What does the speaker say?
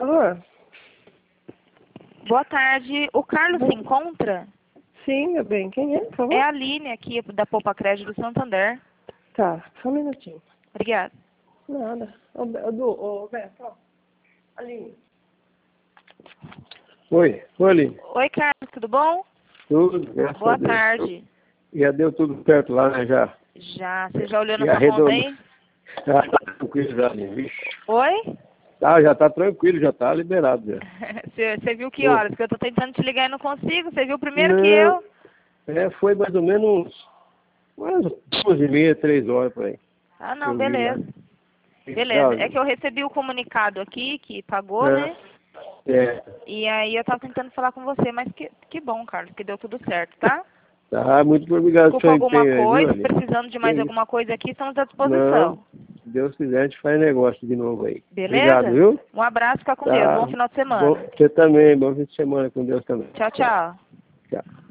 Alô? Boa tarde. O Carlos se encontra? Sim, meu bem. Quem é, por favor? É a Aline aqui da Poupa Crédito do Santander. Tá, só um minutinho. Obrigada. Nada. Ô, Beto, ó. Aline. Oi, Aline. Oi, Carlos, tudo bom? Tudo, graças Boa a Deus. tarde. Já deu tudo certo lá, né, já? Já. Você já olhou E na sua conta aí? Já tá tranquilo já, né? Vixe. Oi? Tá, já tá tranquilo, já tá liberado já. Você viu que Ô. horas? Porque eu tô tentando te ligar e não consigo. Você viu primeiro que Não, eu. foi mais ou menos umas 2h30, 3 horas por aí. Ah, não, Eu vi lá. beleza. Beleza. É que eu recebi o comunicado aqui, que pagou, né? É, E aí eu tava tentando falar com você, mas que bom, Carlos, que deu tudo certo, tá? tá, muito obrigado Desculpa pelo seu alguma empenho aí, viu, coisa, Aline? precisando de mais Que alguma coisa aqui, estamos à Não, disposição. se Deus quiser, a gente faz negócio de novo aí. Obrigado, Beleza? viu? Um abraço, fica com Deus. Tá. Bom final de Bom, semana. você também, bom fim de semana com Deus também. Tchau, tchau. Tchau.